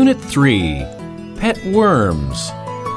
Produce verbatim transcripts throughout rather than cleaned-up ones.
Unit three, Pet Worms.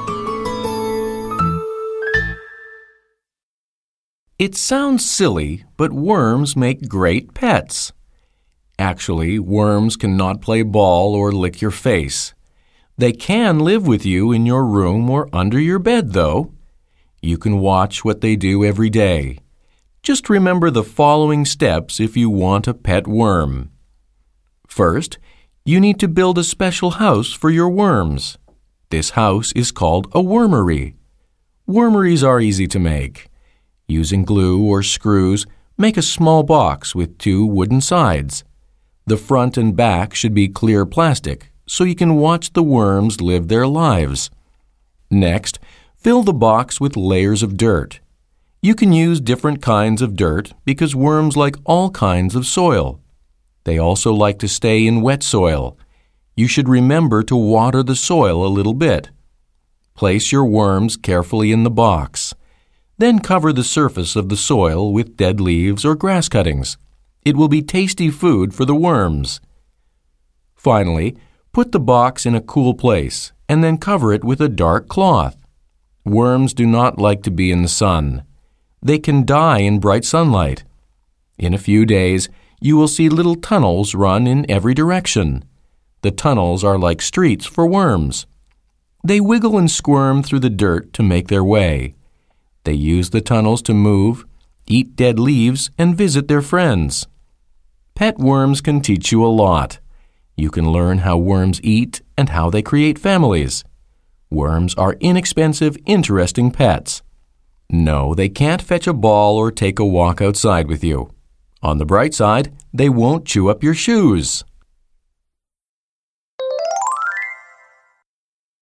It sounds silly, but worms make great pets. Actually, worms cannot play ball or lick your face. They can live with you in your room or under your bed, though. You can watch what they do every day. Just remember the following steps if you want a pet worm. First, you need to build a special house for your worms. This house is called a wormery. Wormeries are easy to make. Using glue or screws, make a small box with two wooden sides. The front and back should be clear plastic, so you can watch the worms live their lives. Next, fill the box with layers of dirt. You can use different kinds of dirt because worms like all kinds of soil. They also like to stay in wet soil. You should remember to water the soil a little bit. Place your worms carefully in the box. Then cover the surface of the soil with dead leaves or grass cuttings. It will be tasty food for the worms. Finally, put the box in a cool place and then cover it with a dark cloth. Worms do not like to be in the sun. They can die in bright sunlight. In a few days, you will see little tunnels run in every direction. The tunnels are like streets for worms. They wiggle and squirm through the dirt to make their way. They use the tunnels to move, eat dead leaves, and visit their friends. Pet worms can teach you a lot. You can learn how worms eat and how they create families. Worms are inexpensive, interesting pets. No, they can't fetch a ball or take a walk outside with you. On the bright side, they won't chew up your shoes.